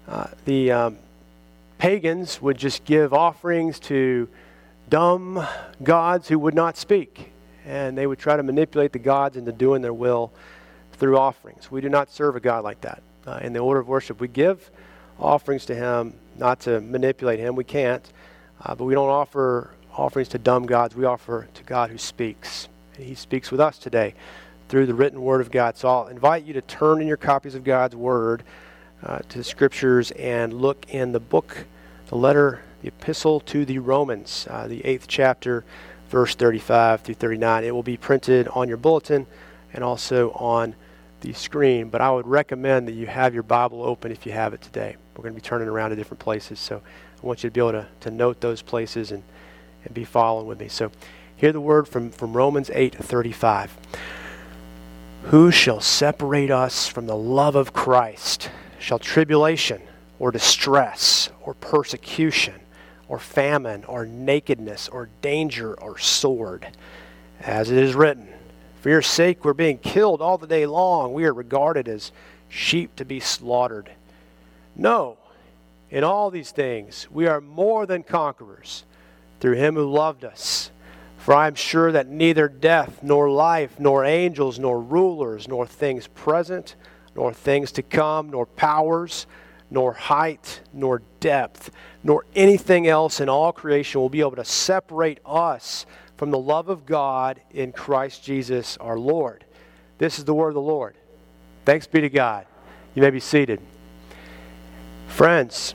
The pagans would just give offerings to dumb gods who would not speak. And they would try to manipulate the gods into doing their will through offerings. We do not serve a God like that. In the order of worship, we give offerings to him, not to manipulate him. We can't. But we don't offer offerings to dumb gods. We offer to God who speaks. And he speaks with us today through the written word of God. So I'll invite you to turn in your copies of God's word to the scriptures and look in the book, the letter, the epistle to the Romans, the 8th chapter, verse 35 through 39. It will be printed on your bulletin and also on the screen. But I would recommend that you have your Bible open if you have it today. We're going to be turning around to different places. So I want you to be able to note those places and be following with me. So hear the word from Romans 8:35. Who shall separate us from the love of Christ? Shall tribulation or distress or persecution or famine or nakedness or danger or sword? As it is written, for your sake we're being killed all the day long. We are regarded as sheep to be slaughtered. No, in all these things we are more than conquerors through him who loved us. For I am sure that neither death, nor life, nor angels, nor rulers, nor things present, nor things to come, nor powers, nor height, nor depth, nor anything else in all creation will be able to separate us from the love of God in Christ Jesus our Lord. This is the word of the Lord. Thanks be to God. You may be seated. Friends,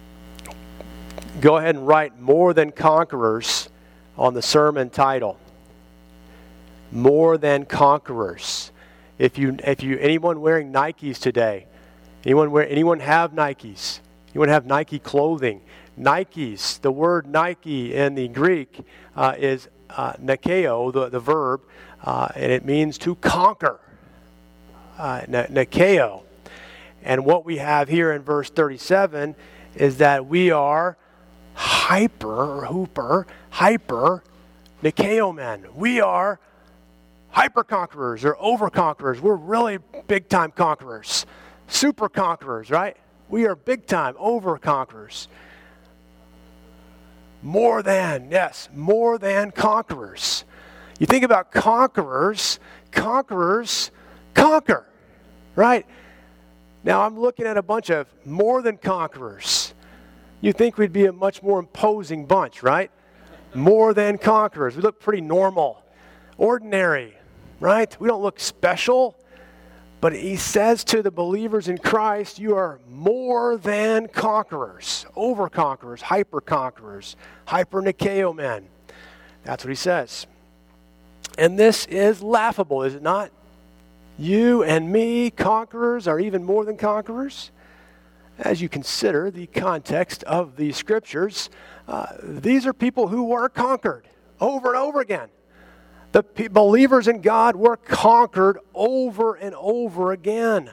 go ahead and write more than conquerors on the sermon title. More than conquerors. If you anyone wearing Nikes today, anyone have Nikes? Anyone have Nike clothing? Nikes, the word Nike in the Greek is nikeo, the verb, and it means to conquer. Nikeo. And what we have here in verse 37 is that we are hyper Nikeo men. We are hyper conquerors or over conquerors. We're really big time conquerors. Super conquerors, right? We are big time over conquerors. More than conquerors. You think about conquerors conquer, right? Now I'm looking at a bunch of more than conquerors. You think we'd be a much more imposing bunch, right? More than conquerors. We look pretty normal, ordinary, right? We don't look special. But he says to the believers in Christ, you are more than conquerors, over conquerors, hyper conquerors, hyper Nikeo men. That's what he says. And this is laughable, is it not? You and me, conquerors, are even more than conquerors. As you consider the context of the scriptures, these are people who were conquered over and over again. The believers in God were conquered over and over again.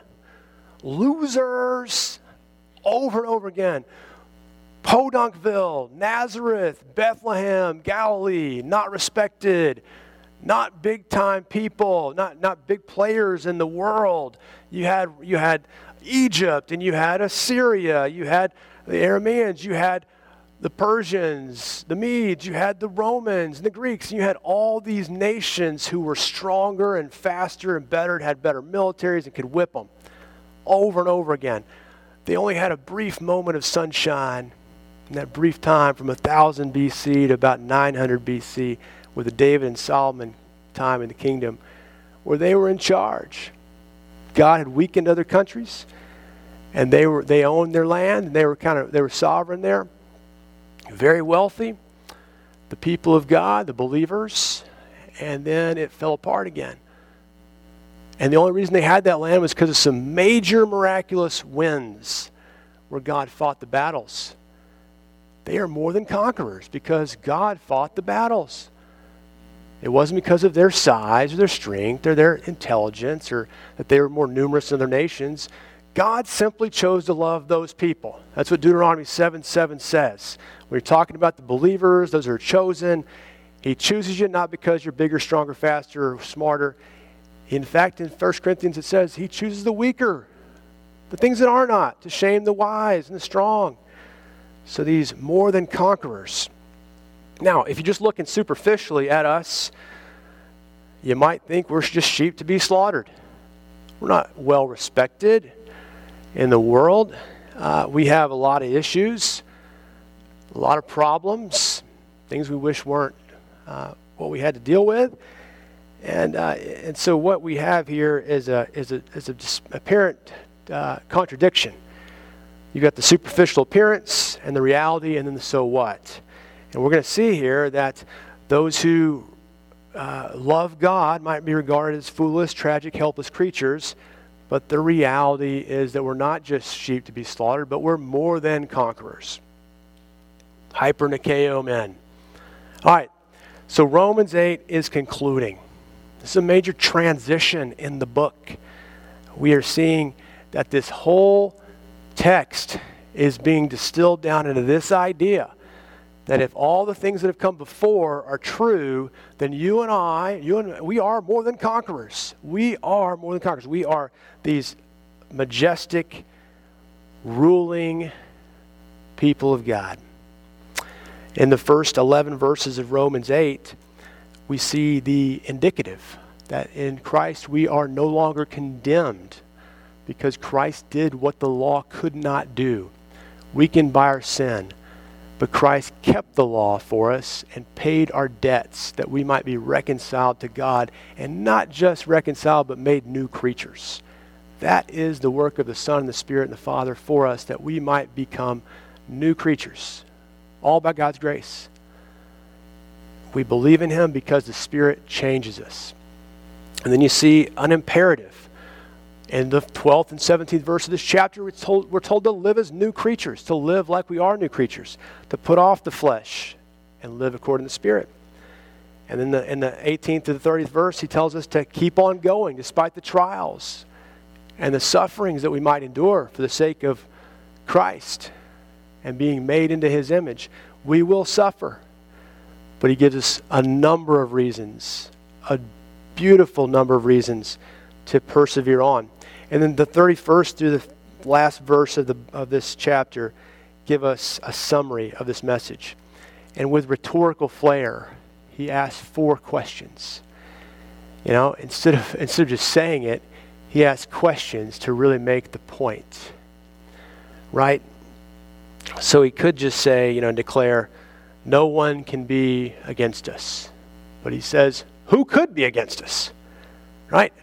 Losers over and over again. Podunkville, Nazareth, Bethlehem, Galilee, not respected, not big time people, not big players in the world. You had Egypt, and you had Assyria, you had the Arameans, you had the Persians, the Medes, you had the Romans, and the Greeks, and you had all these nations who were stronger and faster and better, and had better militaries and could whip them over and over again. They only had a brief moment of sunshine in that brief time from 1000 BC to about 900 BC with the David and Solomon time in the kingdom where they were in charge. God had weakened other countries, and they owned their land, and they were sovereign there. Very wealthy, the people of God, the believers, and then it fell apart again. And the only reason they had that land was because of some major miraculous wins where God fought the battles. They are more than conquerors because God fought the battles. It wasn't because of their size or their strength or their intelligence or that they were more numerous than their nations. God simply chose to love those people. That's what Deuteronomy 7:7 says. When you're talking about the believers, those who are chosen, he chooses you not because you're bigger, stronger, faster, or smarter. In fact, in 1 Corinthians it says he chooses the weaker, the things that are not, to shame the wise and the strong. So these more than conquerors. Now, if you're just looking superficially at us, you might think we're just sheep to be slaughtered. We're not well respected in the world. We have a lot of issues, a lot of problems, things we wish weren't what we had to deal with. And so what we have here is a apparent contradiction. You've got the superficial appearance and the reality, and then the so what. And we're going to see here that those who love God might be regarded as foolish, tragic, helpless creatures, but the reality is that we're not just sheep to be slaughtered, but we're more than conquerors. Hyper Nikeo men. All right, so Romans 8 is concluding. This is a major transition in the book. We are seeing that this whole text is being distilled down into this idea that if all the things that have come before are true, then we are more than conquerors. We are more than conquerors. We are these majestic, ruling people of God. In the first 11 verses of Romans 8, we see the indicative that in Christ we are no longer condemned because Christ did what the law could not do, weakened by our sin. But Christ kept the law for us and paid our debts that we might be reconciled to God, and not just reconciled, but made new creatures. That is the work of the Son and the Spirit and the Father for us, that we might become new creatures, all by God's grace. We believe in Him because the Spirit changes us. And then you see an imperative. In the 12th and 17th verse of this chapter, we're told to live as new creatures, to live like we are new creatures, to put off the flesh and live according to the Spirit. And then in the 18th to the 30th verse, he tells us to keep on going despite the trials and the sufferings that we might endure for the sake of Christ and being made into His image. We will suffer. But he gives us a number of reasons, a beautiful number of reasons to persevere on. And then the 31st through the last verse of this chapter give us a summary of this message. And with rhetorical flair, he asks 4 questions. You know, instead of just saying it, he asks questions to really make the point. Right? So he could just say, declare, no one can be against us. But he says, who could be against us? Right?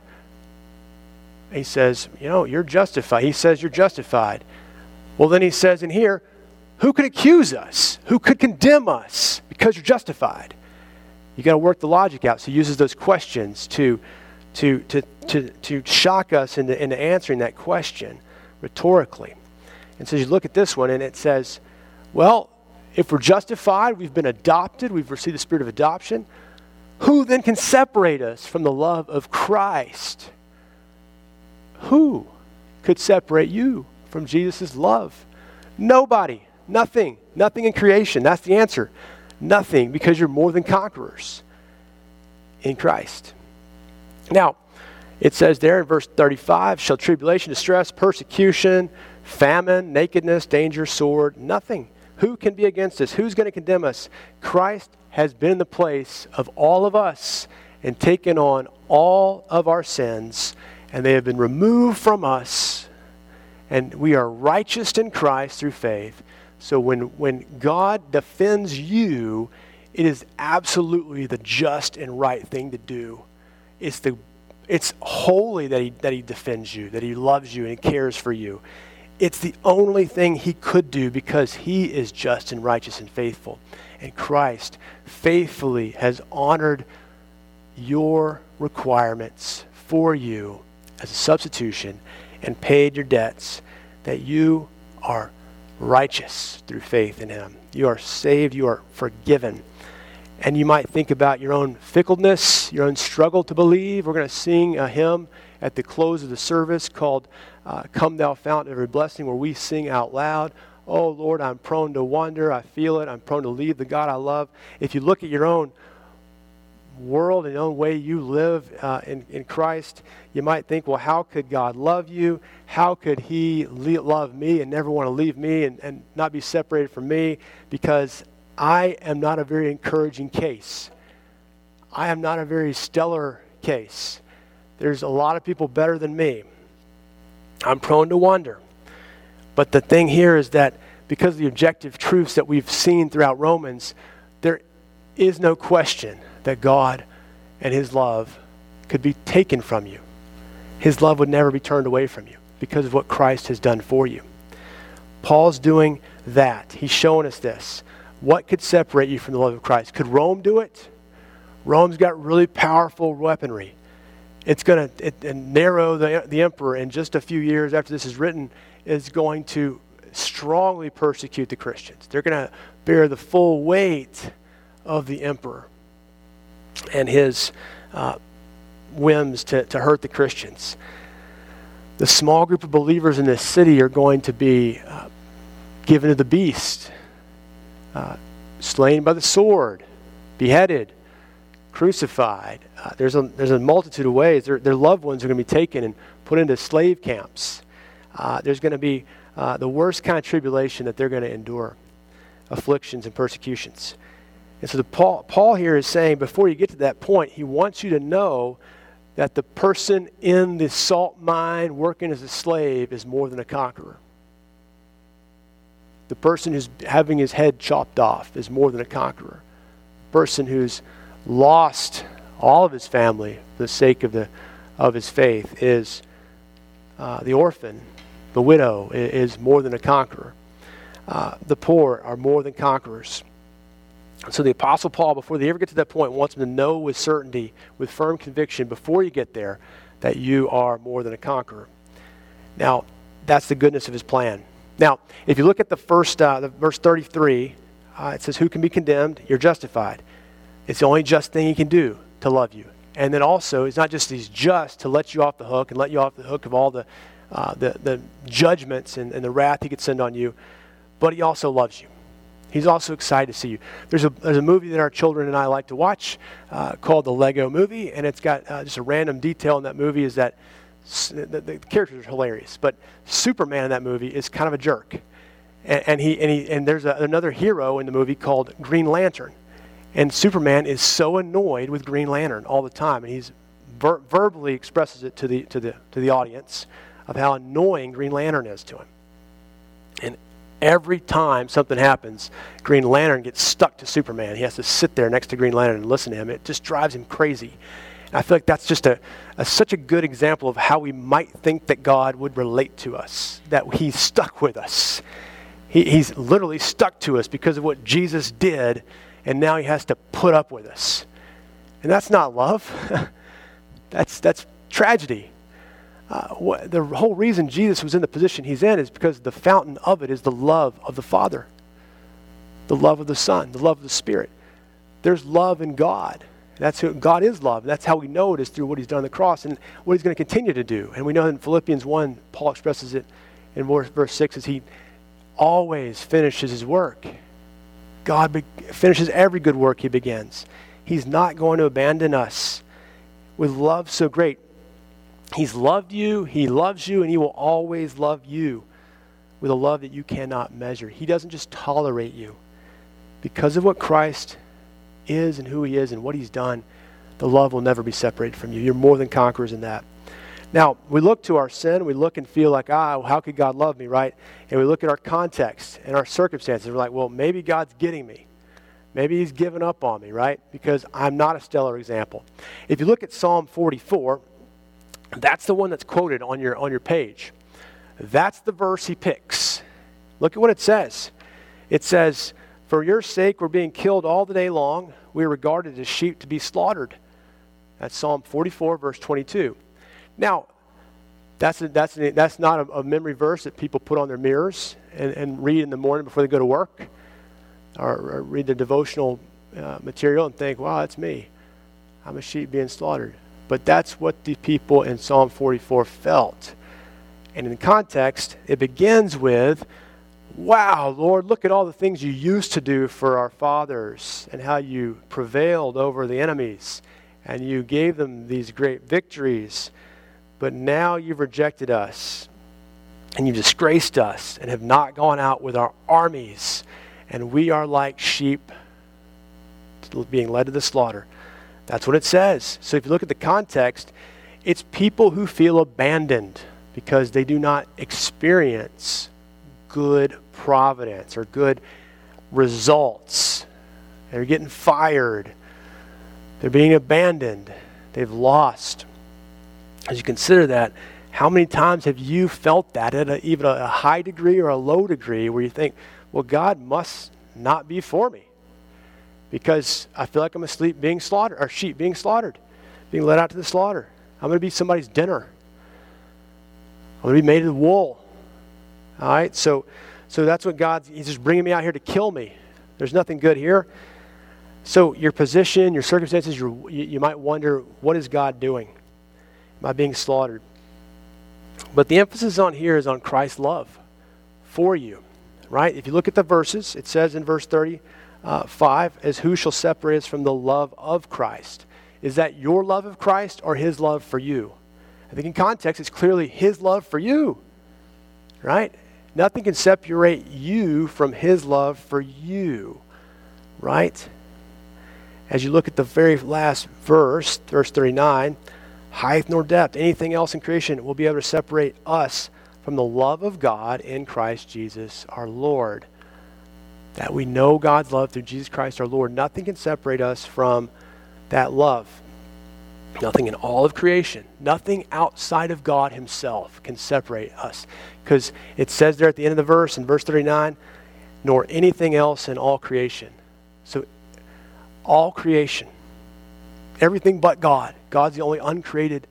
He says, you're justified. He says you're justified. Well, then he says in here, who could accuse us? Who could condemn us? Because you're justified. You got to work the logic out. So he uses those questions to shock us into answering that question rhetorically. And so you look at this one and it says, well, if we're justified, we've been adopted, we've received the spirit of adoption, who then can separate us from the love of Christ? Who could separate you from Jesus' love? Nobody. Nothing. Nothing in creation. That's the answer. Nothing, because you're more than conquerors in Christ. Now, it says there in verse 35, shall tribulation, distress, persecution, famine, nakedness, danger, sword, nothing. Who can be against us? Who's going to condemn us? Christ has been in the place of all of us and taken on all of our sins, and they have been removed from us, and we are righteous in Christ through faith. So when God defends you, it is absolutely the just and right thing to do. It's holy that he defends you, that he loves you and cares for you. It's the only thing he could do because he is just and righteous and faithful. And Christ faithfully has honored your requirements for you as a substitution and paid your debts, that you are righteous through faith in him. You are saved, you are forgiven. And you might think about your own fickleness, your own struggle to believe. We're going to sing a hymn at the close of the service called Come Thou Fount of Every Blessing, where we sing out loud, oh Lord, I'm prone to wander, I feel it, I'm prone to leave the God I love. If you look at your own world and the own way you live in Christ, you might think, well, how could God love you? How could he love me and never want to leave me and not be separated from me? Because I am not a very encouraging case. I am not a very stellar case. There's a lot of people better than me. I'm prone to wonder. But the thing here is that because of the objective truths that we've seen throughout Romans, there is no question that God and his love could be taken from you. His love would never be turned away from you because of what Christ has done for you. Paul's doing that. He's showing us this. What could separate you from the love of Christ? Could Rome do it? Rome's got really powerful weaponry. It's going to narrow the emperor in just a few years after this is written is going to strongly persecute the Christians. They're going to bear the full weight of the emperor and his whims to hurt the Christians. The small group of believers in this city are going to be given to the beast, slain by the sword, beheaded, crucified. There's a multitude of ways. Their loved ones are going to be taken and put into slave camps. There's going to be the worst kind of tribulation that they're going to endure, afflictions and persecutions. And so Paul here is saying, before you get to that point, he wants you to know that the person in the salt mine working as a slave is more than a conqueror. The person who's having his head chopped off is more than a conqueror. The person who's lost all of his family for the sake of his faith is the orphan. The widow is more than a conqueror. The poor are more than conquerors. So the Apostle Paul, before they ever get to that point, wants them to know with certainty, with firm conviction, before you get there, that you are more than a conqueror. Now, that's the goodness of his plan. Now, if you look at the verse 33, it says, who can be condemned? You're justified. It's the only just thing he can do to love you. And then also, it's not just he's just to let you off the hook and let you off the hook of all the judgments and the wrath he could send on you, but he also loves you. He's also excited to see you. There's a movie that our children and I like to watch called The Lego Movie, and it's got just a random detail in that movie is that the characters are hilarious, but Superman in that movie is kind of a jerk, and there's another hero in the movie called Green Lantern, and Superman is so annoyed with Green Lantern all the time, and he's verbally expresses it to the audience of how annoying Green Lantern is to him. And every time something happens, Green Lantern gets stuck to Superman. He has to sit there next to Green Lantern and listen to him. It just drives him crazy. And I feel like that's just such a good example of how we might think that God would relate to us, that he's stuck with us. He's literally stuck to us because of what Jesus did, and now he has to put up with us. And that's not love. That's tragedy. The whole reason Jesus was in the position he's in is because the fountain of it is the love of the Father, the love of the Son, the love of the Spirit. There's love in God. That's who God is love. That's how we know it is through what he's done on the cross and what he's going to continue to do. And we know in Philippians 1, Paul expresses it in verse 6 as he always finishes his work. God finishes every good work he begins. He's not going to abandon us with love so great. He's loved you, he loves you, and he will always love you with a love that you cannot measure. He doesn't just tolerate you. Because of what Christ is and who he is and what he's done, the love will never be separated from you. You're more than conquerors in that. Now, we look to our sin, we look and feel like, how could God love me, right? And we look at our context and our circumstances. We're like, well, maybe God's getting me. Maybe he's given up on me, right? Because I'm not a stellar example. If you look at Psalm 44, that's the one that's quoted on your page. That's the verse he picks. Look at what it says. It says, for your sake we're being killed all the day long. We are regarded as sheep to be slaughtered. That's Psalm 44, verse 22. Now, that's not a memory verse that people put on their mirrors and read in the morning before they go to work, or read the devotional material and think, wow, that's me. I'm a sheep being slaughtered. But that's what the people in Psalm 44 felt. And in context, it begins with, wow, Lord, look at all the things you used to do for our fathers and how you prevailed over the enemies and you gave them these great victories. But now you've rejected us and you've disgraced us and have not gone out with our armies. And we are like sheep being led to the slaughter. That's what it says. So if you look at the context, it's people who feel abandoned because they do not experience good providence or good results. They're getting fired. They're being abandoned. They've lost. As you consider that, how many times have you felt that at even a high degree or a low degree where you think, well, God must not be for me because I feel like I'm asleep being slaughtered, or sheep being slaughtered, being led out to the slaughter. I'm going to be somebody's dinner. I'm going to be made of wool. All right, so that's what He's just bringing me out here to kill me. There's nothing good here. So your position, your circumstances, you might wonder, what is God doing? Am I being slaughtered? But the emphasis on here is on Christ's love for you, right? If you look at the verses, it says in verse 35, as who shall separate us from the love of Christ? Is that your love of Christ or his love for you? I think in context, it's clearly his love for you, right? Nothing can separate you from his love for you, right? As you look at the very last verse 39, height nor depth, anything else in creation will be able to separate us from the love of God in Christ Jesus our Lord. That we know God's love through Jesus Christ our Lord. Nothing can separate us from that love. Nothing in all of creation, nothing outside of God himself can separate us. Because it says there at the end of the verse, in verse 39, nor anything else in all creation. So all creation, everything but God. God's the only uncreated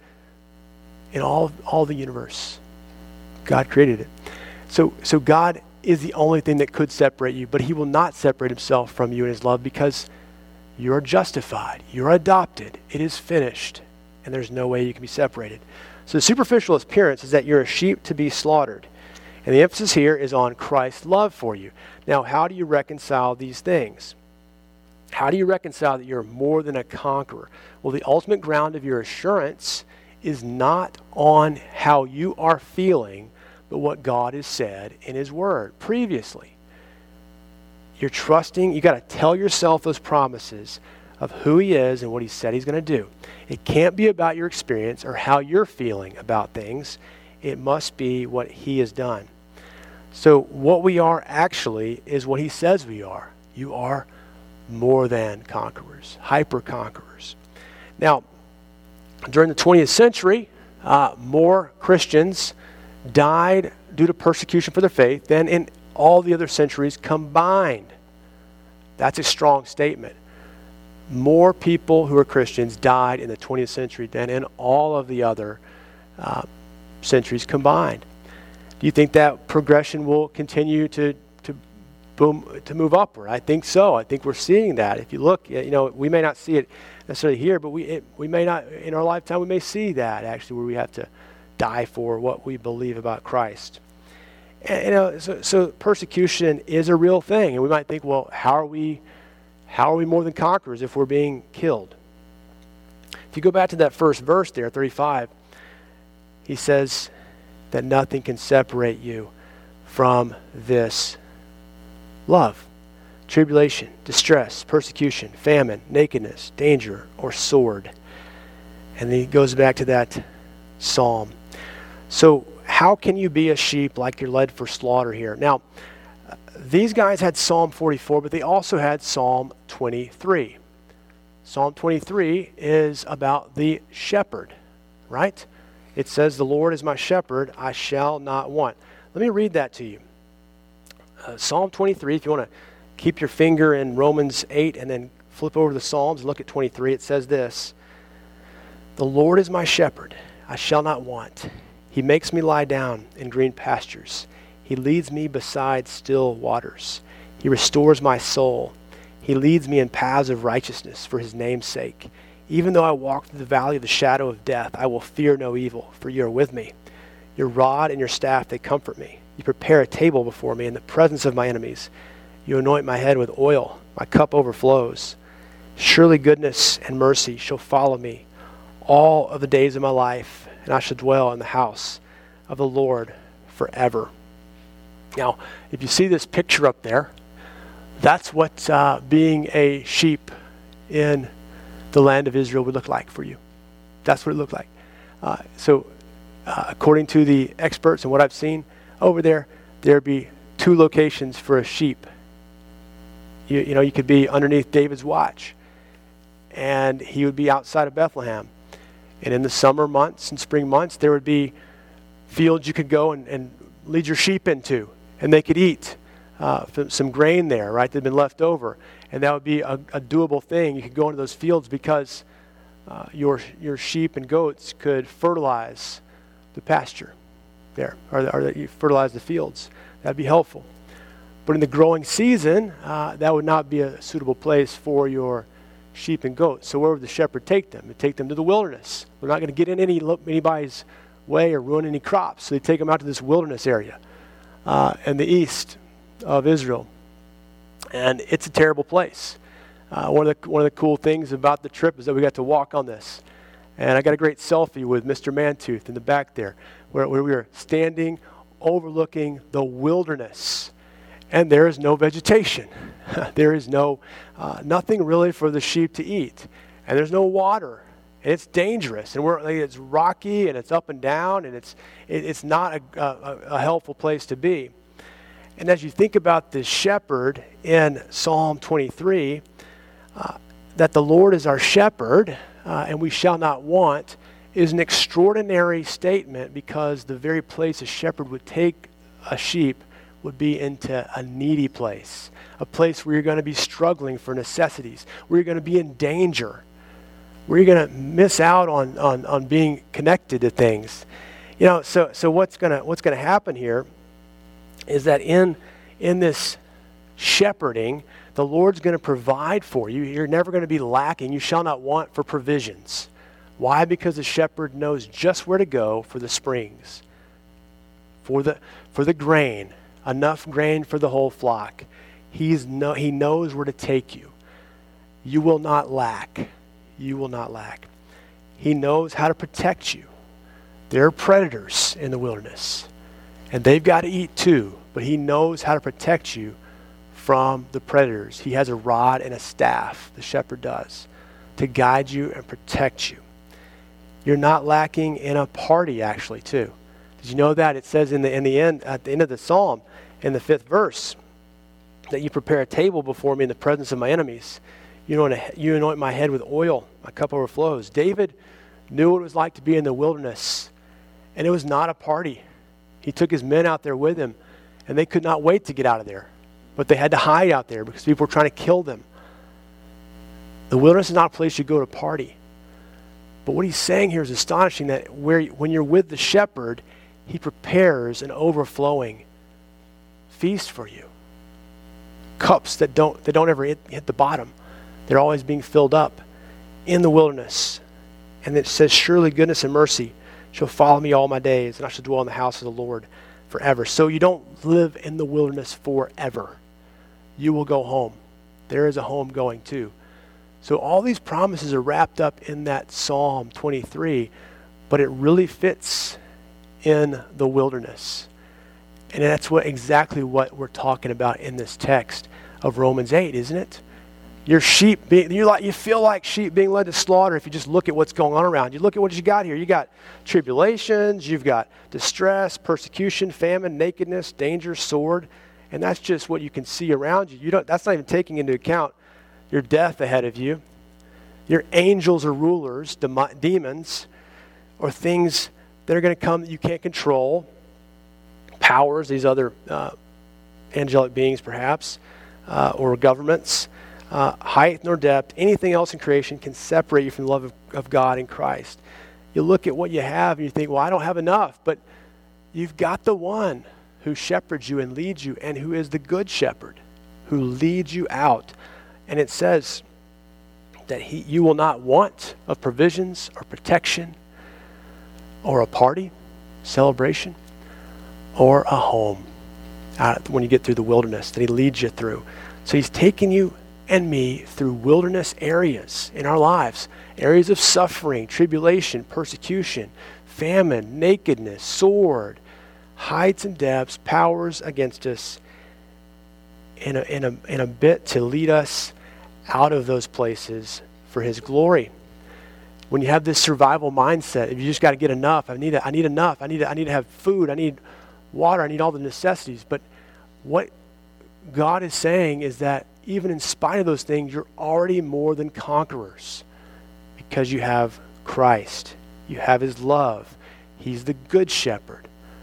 in all the universe. God created it. So God is the only thing that could separate you, but he will not separate himself from you in his love because you are justified. You're adopted. It is finished. And there's no way you can be separated. So the superficial appearance is that you're a sheep to be slaughtered. And the emphasis here is on Christ's love for you. Now, how do you reconcile these things? How do you reconcile that you're more than a conqueror? Well, the ultimate ground of your assurance is not on how you are feeling, but what God has said in his word previously. You're trusting, you got to tell yourself those promises of who he is and what he said he's going to do. It can't be about your experience or how you're feeling about things. It must be what he has done. So what we are actually is what he says we are. You are more than conquerors, hyper conquerors. Now, during the 20th century, more Christians died due to persecution for their faith than in all the other centuries combined. That's a strong statement. More people who are Christians died in the 20th century than in all of the other centuries combined. Do you think that progression will continue to move upward? I think so. I think we're seeing that. If you look, we may not see it necessarily here, but we may not, in our lifetime, we may see that actually where we have to die for what we believe about Christ. And, so persecution is a real thing, and we might think, well, how are we more than conquerors if we're being killed? If you go back to that first verse there, 35, he says that nothing can separate you from this love. Tribulation, distress, persecution, famine, nakedness, danger, or sword. And then he goes back to that psalm. So how can you be a sheep like you're led for slaughter here? Now, these guys had Psalm 44, but they also had Psalm 23. Psalm 23 is about the shepherd, right? It says, the Lord is my shepherd, I shall not want. Let me read that to you. Psalm 23, if you want to keep your finger in Romans 8 and then flip over the Psalms and look at 23, it says this, the Lord is my shepherd, I shall not want. He makes me lie down in green pastures. He leads me beside still waters. He restores my soul. He leads me in paths of righteousness for his name's sake. Even though I walk through the valley of the shadow of death, I will fear no evil, for you are with me. Your rod and your staff, they comfort me. You prepare a table before me in the presence of my enemies. You anoint my head with oil. My cup overflows. Surely goodness and mercy shall follow me all of the days of my life, and I shall dwell in the house of the Lord forever. Now, if you see this picture up there, that's what being a sheep in the land of Israel would look like for you. That's what it looked like. According to the experts and what I've seen over there'd be 2 locations for a sheep. You could be underneath David's watch, and he would be outside of Bethlehem. And in the summer months and spring months, there would be fields you could go and lead your sheep into, and they could eat some grain there, right, that had been left over. And that would be a doable thing. You could go into those fields because your sheep and goats could fertilize the pasture there, or you fertilize the fields. That'd be helpful. But in the growing season, that would not be a suitable place for your sheep and goats. So where would the shepherd take them? He'd take them to the wilderness. We're not going to get in anybody's way or ruin any crops. So they take them out to this wilderness area in the east of Israel. And it's a terrible place. One of the cool things about the trip is that we got to walk on this. And I got a great selfie with Mr. Mantooth in the back there, where we were standing overlooking the wilderness. And there is no vegetation. There is nothing really for the sheep to eat. And there's no water. And it's dangerous. And it's rocky, and it's up and down, and it's not a helpful place to be. And as you think about the shepherd in Psalm 23, that the Lord is our shepherd, and we shall not want, is an extraordinary statement, because the very place a shepherd would take a sheep would be into a needy place, a place where you're going to be struggling for necessities, where you're going to be in danger, where you're going to miss out on being connected to things. So what's going to happen here is that in this shepherding, the Lord's going to provide for you. You're never going to be lacking. You shall not want for provisions. Why? Because the shepherd knows just where to go for the springs, for the grain, enough grain for the whole flock. He knows where to take you. You will not lack. You will not lack. He knows how to protect you. There are predators in the wilderness, and they've got to eat too, but he knows how to protect you from the predators. He has a rod and a staff, the shepherd does, to guide you and protect you. You're not lacking in a party, actually, too. Did you know that? It says at the end of the psalm, in the 5th verse, that you prepare a table before me in the presence of my enemies. You anoint my head with oil, my cup overflows. David knew what it was like to be in the wilderness, and it was not a party. He took his men out there with him, and they could not wait to get out of there. But they had to hide out there because people were trying to kill them. The wilderness is not a place you go to party. But what he's saying here is astonishing, that when you're with the shepherd, he prepares an overflowing feast for you. Cups that don't ever hit the bottom. They're always being filled up in the wilderness. And it says, surely goodness and mercy shall follow me all my days, and I shall dwell in the house of the Lord forever. So you don't live in the wilderness forever. You will go home. There is a home going too. So all these promises are wrapped up in that Psalm 23, but it really fits in the wilderness. And that's exactly what we're talking about in this text of Romans 8, isn't it? Your sheep, you feel like sheep being led to slaughter if you just look at what's going on around you. Look at what you got here. You got tribulations, you've got distress, persecution, famine, nakedness, danger, sword. And that's just what you can see around you. That's not even taking into account your death ahead of you, your angels or rulers, demons, or things that are going to come that you can't control, powers, these other angelic beings perhaps, or governments. Height nor depth, anything else in creation can separate you from the love of God in Christ. You look at what you have and you think, well, I don't have enough, but you've got the one who shepherds you and leads you, and who is the good shepherd, who leads you out. And it says that you will not want of provisions or protection or a party, celebration, or a home. when you get through the wilderness that he leads you through. So he's taking you and me through wilderness areas in our lives, areas of suffering, tribulation, persecution, famine, nakedness, sword, heights and depths, powers against us, in a bit to lead us out of those places for his glory. When you have this survival mindset, if you just got to get enough, I need enough, I need to have food, I need water, I need all the necessities. But what God is saying is that even in spite of those things, you're already more than conquerors because you have Christ. You have his love. He's the good shepherd.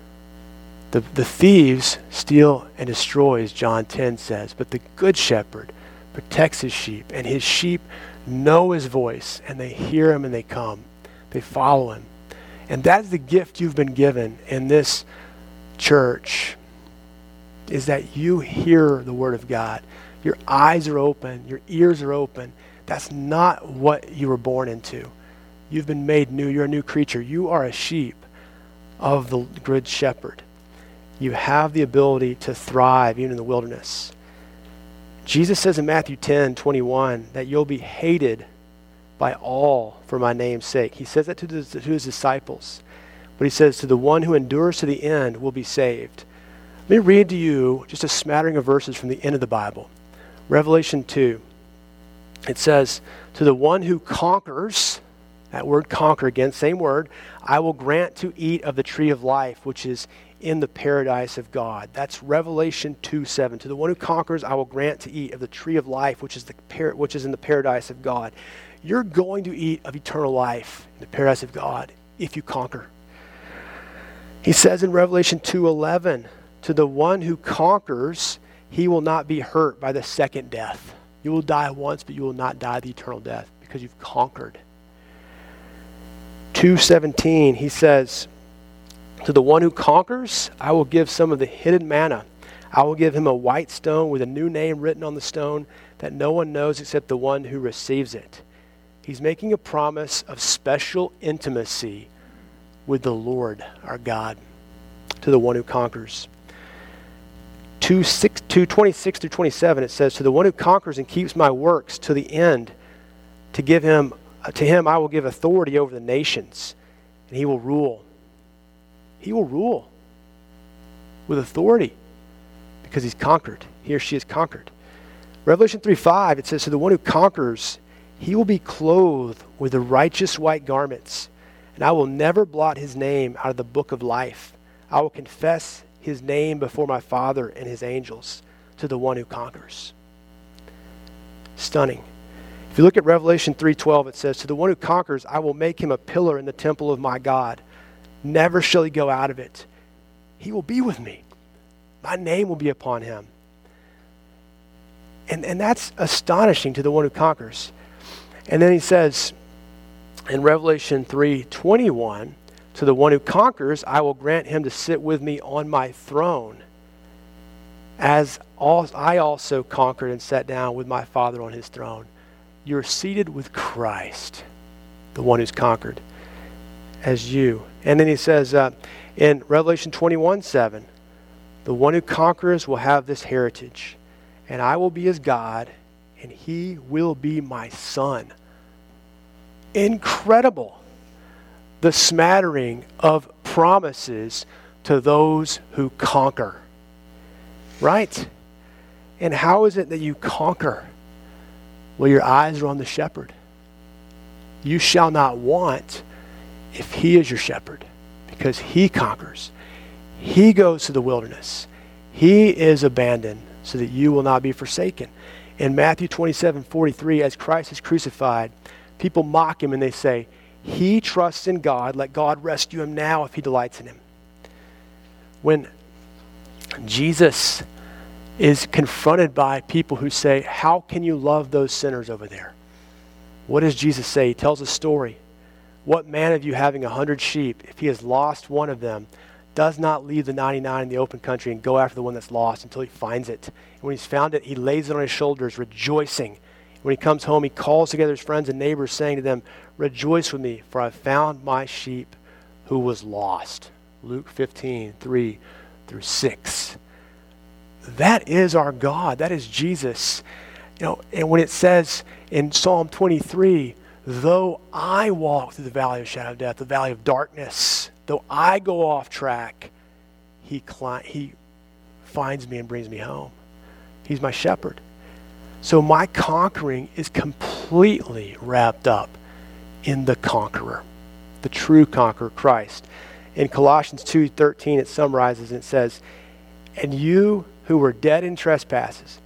The thieves steal and destroy, as John 10 says, but the good shepherd protects his sheep, and his sheep know his voice, and they hear him and they come. They follow him. And that's the gift you've been given in this church, is that you hear the word of God. Your eyes are open. Your ears are open. That's not what you were born into. You've been made new. You're a new creature. You are a sheep of the good shepherd. You have the ability to thrive even in the wilderness. Jesus says in Matthew 10:21 that you'll be hated by all for my name's sake. He says that to his disciples. But he says, to the one who endures to the end will be saved. Let me read to you just a smattering of verses from the end of the Bible. Revelation 2. It says, to the one who conquers, that word conquer again, same word, I will grant to eat of the tree of life, which is in the paradise of God. That's Revelation 2:7. To the one who conquers, I will grant to eat of the tree of life, which is in the paradise of God. You're going to eat of eternal life in the paradise of God if you conquer. He says in Revelation 2:11, to the one who conquers, he will not be hurt by the second death. You will die once, but you will not die the eternal death because you've conquered. 2:17, he says, to the one who conquers, I will give some of the hidden manna. I will give him a white stone with a new name written on the stone that no one knows except the one who receives it. He's making a promise of special intimacy with the Lord, our God, to the one who conquers. 2:26 through 27, it says, to the one who conquers and keeps my works to the end, to him I will give authority over the nations, and he will rule. He will rule with authority because he's conquered. He or she has conquered. Revelation 3:5, it says, to the one who conquers, he will be clothed with the righteous white garments, and I will never blot his name out of the book of life. I will confess his name before my Father and his angels, to the one who conquers. Stunning. If you look at Revelation 3:12, it says, to the one who conquers, I will make him a pillar in the temple of my God. Never shall he go out of it. He will be with me. My name will be upon him. And that's astonishing to the one who conquers. And then he says in Revelation 3:21, to the one who conquers, I will grant him to sit with me on my throne, as I also conquered and sat down with my Father on his throne. You're seated with Christ, the one who's conquered, as you. And then he says in Revelation 21:7, the one who conquers will have this heritage, and I will be his God, and he will be my son. Incredible. The smattering of promises to those who conquer. Right? And how is it that you conquer? Well, your eyes are on the shepherd. You shall not want if he is your shepherd, because he conquers. He goes to the wilderness. He is abandoned so that you will not be forsaken. In Matthew 27:43, as Christ is crucified, people mock him and they say, he trusts in God. Let God rescue him now if he delights in him. When Jesus is confronted by people who say, how can you love those sinners over there? What does Jesus say? He tells a story. What man of you having 100 sheep, if he has lost one of them, does not leave the 99 in the open country and go after the one that's lost until he finds it? And when he's found it, he lays it on his shoulders, rejoicing. When he comes home, he calls together his friends and neighbors, saying to them, rejoice with me, for I found my sheep who was lost. Luke 15:3-6. that is our God. That is Jesus. And when it says in Psalm 23, though I walk through the valley of shadow of death, the valley of darkness, though I go off track, he finds me and brings me home. He's my shepherd. So my conquering is completely wrapped up in the conqueror, the true conqueror, Christ. In Colossians 2:13, it summarizes and it says, and you who were dead in trespasses,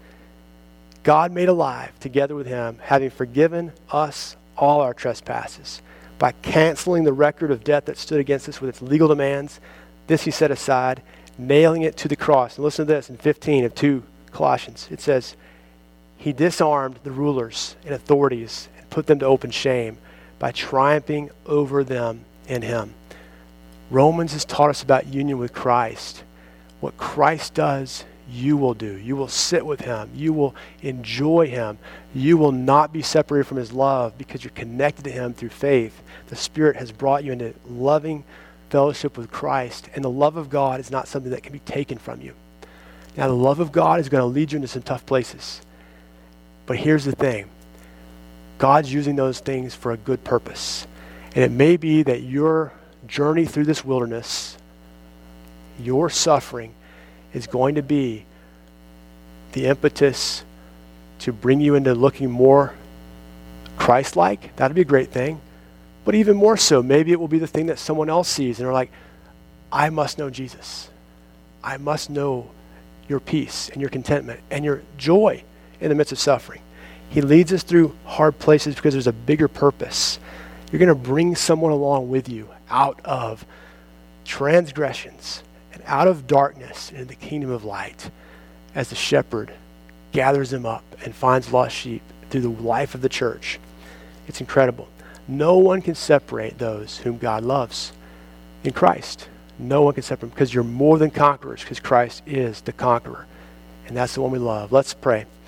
God made alive together with him, having forgiven us all our trespasses by canceling the record of debt that stood against us with its legal demands. This he set aside, nailing it to the cross. And listen to this in 15 of 2 Colossians. It says, he disarmed the rulers and authorities and put them to open shame by triumphing over them in him. Romans has taught us about union with Christ. What Christ does, you will do. You will sit with him. You will enjoy him. You will not be separated from his love because you're connected to him through faith. The Spirit has brought you into loving fellowship with Christ, and the love of God is not something that can be taken from you. Now, the love of God is going to lead you into some tough places. But here's the thing. God's using those things for a good purpose. And it may be that your journey through this wilderness, your suffering, is going to be the impetus to bring you into looking more Christ-like. That'd be a great thing. But even more so, maybe it will be the thing that someone else sees and they're like, I must know Jesus. I must know your peace and your contentment and your joy in the midst of suffering. He leads us through hard places because there's a bigger purpose. You're going to bring someone along with you out of transgressions and out of darkness into the kingdom of light as the shepherd gathers them up and finds lost sheep through the life of the church. It's incredible. No one can separate those whom God loves in Christ. No one can separate them because you're more than conquerors because Christ is the conqueror. And that's the one we love. Let's pray.